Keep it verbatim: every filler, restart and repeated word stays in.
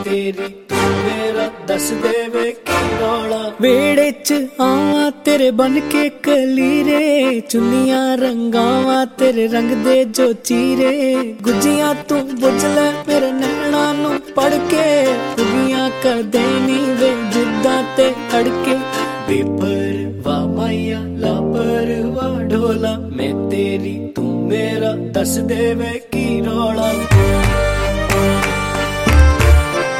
तेरी तू मेरा दस देवे की रौला। वेड़े च आवा तेरे बन के कलीरे, चुनिया रंगावा तेरे रंग दे जो चीरे। गुजिया तू बुझ ले मेरे नैना नू पढ़ के, खुगियां कर देनी वे जिद्दां ते अड़के। बेपरवाह माया लापरवाह ढोला, मैं तेरी तू मेरा दस देवे की रौला।